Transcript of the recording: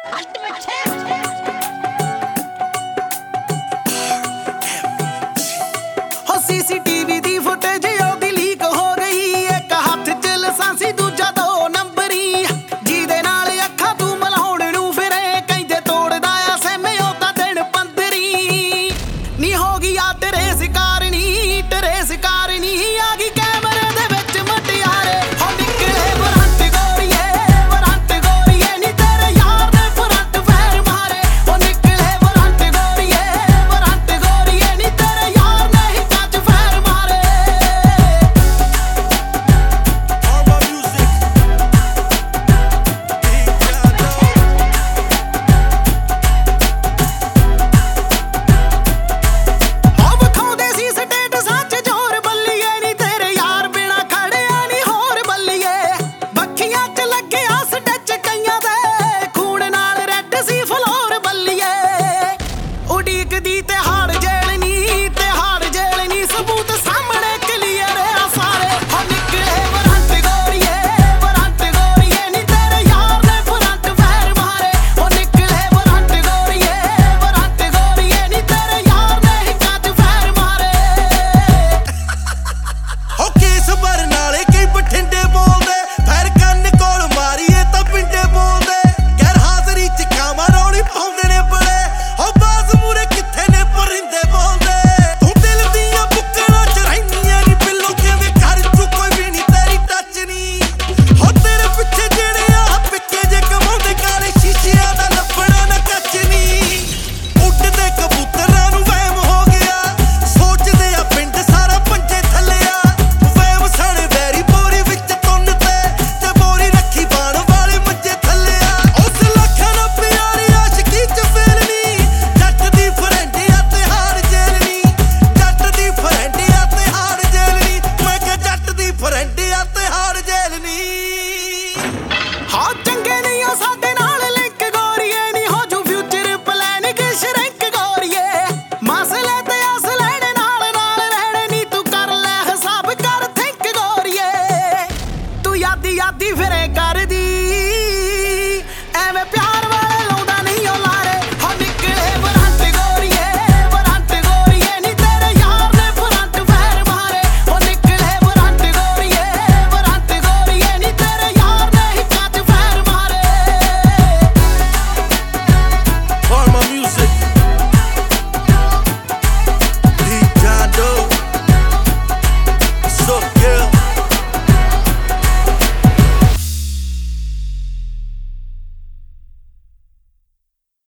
CCTV ਦੀ footage ਉਹਦੀ leak ਹੋ ਗਈ। ਇੱਕ ਹੱਥ 'ਚ ਲਾਇਸੈਂਸੀ ਦੂਜਾ 2 ਨੰਬਰੀ, ਜਿਹਦੇ ਨਾਲ ਅੱਖਾਂ ਤੂੰ ਮਲਾਉਣ ਨੂੰ ਫਿਰੇ। ਕਹਿੰਦੇ ਤੋੜਦਾ ਆ ਸਿਮ ਉਹ ਤਾਂ ਦਿਨ 15 ਨੀ ਹੋ ਗਈ ਆ ਟਰੇਸ ਕਾਰਨੀ ਆ ਗਈ ਕੈਮਰੇ ਦੇ ਵਿੱਚ ਮਟਿਆਰੇ। ਹੋ ਨਿਕਲੇ ਵਰੰਟ ਗੋਰੀਏ ਨੀ ਤੇਰੇ ਯਾਰ ਨੇ ਫਰੰਟ ਫੇਰ ਮਾਰੇ। ਹੋ ਨਿਕਲੇ ਵਰੰਟ ਗੋਰੀਏ ਨੀ ਤੇਰੇ ਯਾਰ ਨੇ ਹਿੱਕਾਂ 'ਚ ਫੇਰ ਮਾਰੇ। ਹੋ ਵਿਖਾਉਂਦੇ ਸੀ ਸਟੇਟਸਾਂ 'ਚ ਜ਼ੋਰ ਬੱਲੀਏ ਨੀ ਤੇਰੇ ਯਾਰ ਬਿਨਾ ਖੜਿਆ ਨੀ ਹੋਰ ਬੱਲੀਏ। ਬੱਖੀਆਂ 'ਚ ਲੱਗਿਆ ਸਟਿਚ ਕਈਆਂ ਦੇ ਖੂਨ ਨਾਲ ਰੈੱਡ ਸੀ ਫਲੋਰ ਬੱਲੀਏ। ਉਡੀਕਦੀ ਤੇ ਹਾਰ ਜੇਲ੍ਹ ਨੀ ਸਬੂਤ ਸਾਹਮਣੇ ਕਲੀਅਰ ਆ ਸਾਰੇ। ਹੋ ਨਿਕਲੇ ਵਰੰਟ ਗੋਰੀਏ ਨੀ ਤੇਰੇ ਯਾਰ ਨੇ ਫਰੰਟ ਫੇਰ ਮਾਰੇ। ਹੋ ਨਿਕਲੇ ਵਰੰਟ ਗੋਰੀਏ ਨੀ ਤੇਰੇ ਯਾਰ ਨੇ ਹਿੱਕਾਂ 'ਚ ਫੇਰ ਮਾਰੇ। ਹੋ ਕੇਸ ਭਰਨ ਵਾਲੇ ਕਈ ਬਠਿੰਡੇ ਬੋਲਦੇ, ਫੇਰ ਕੰਨ ਕੋਲ ਮਾਰੀਏ ਤਾਂ ਪਿੰਡੇ ਬੋਲਦੇ। ਗੈਰ ਹਾਜ਼ਰੀ 'ਚ ਕਾਵਾਂ ਰੌਲੀ ਪਾਉਂਦੇ ਨੇ ਬੜੇ, ਹੋ ਬਾਜ਼ ਮੂਰੇ ਕਿੱਥੇ ਨੇ ਪਰਿੰਦੇ ਬੋਲਦੇ। ਤੂੰ ਦਿਲ ਦੀਆਂ ਬੁੱਕਲਾਂ 'ਚ ਰਹਿੰਦੀਆਂ ਨੀ ਬਿੱਲੋ, ਕਹਿੰਦੇ ਘਰ 'ਚ ਕੋਈ ਵੀ ਨੀ ਤੇਰੀ ਟੱਚ ਨੀ। ਹੋ ਤੇਰੇ ਪਿੱਛੇ ਜਿਹੜੇ ਆ ਪਿੱਕੇ ਜੇ ਕਮਾਉਂਦੇ, ਕਾਲੇ ਸ਼ੀਸ਼ਿਆਂ ਦਾ ਲੱਭਣਾ ਨਾ ਕੱਚ ਨੀ। ਉੱਡਦੇ ਕਬੂਤਰਾਂ ਨੂੰ ਵਹਿਮ ਹੋ ਗਿਆ, ਸੋਚਦੇ ਆ ਪਿੰਡ ਸਾਰਾ ਪੰਜੇ ਥੱਲੇ ਆ। ਵਹਿਮ ਸਣੇ ਬੈਰੀ ਬੋਰੀ ਵਿੱਚ ਤੁੰਨ ਤੇ ਬੋਰੀ ਰੱਖੀ ਬਾਣ ਵਾਲੇ ਮੰਜੇ ਥੱਲੇ ਆ। ਉਸ ਲੱਖਾਂ ਨਾਲ ਪਿਆਰੀ ਆਸ਼ਕੀ 'ਚ ਫੇਲ ਨੀ, ਜੱਟ ਦੀ ਫਰੈਂਡ ਆ ਤੇ ਹਾਰ ਜੇਲ੍ਹ ਨੀ। ਜੱਟ ਦੀ ਫਰੈਂਡ ਆ ਤੇ ਹਾਰ ਜੇਲ੍ਹ ਨੀ, ਮੈਂ ਕਿਹਾ ਜੱਟ ਦੀ ਫਰੈਂਡ ਆ ਤੇ ਹਾਰ ਜੇਲ੍ਹ ਨੀ। ਹਾਂ ਚੰਗੇ ਨਹੀਂ ਆ ਸਾਡੇ ਨਾਲ ਲਿੰਕ ਗੋਰੀਏ ਨੀ ਹੋ ਜੂ ਫਿਊਚਰ ਪਲਾਨਿੰਗ ਸ਼ਰਿੰਕ ਗੋਰੀਏ। ਮਸਲੇ ਤੇ ਅਸਲੇ ਦੇ ਨਾਲ ਰਹਿਣੇ ਨੀ ਤੂੰ ਕਰ ਲੈ ਹਿਸਾਬ ਕਰ ਥਿੰਕ ਗੋਰੀਏ। ਤੂੰ ਯਾਦੀ ਫਿਰੇ ਕਰਦੀ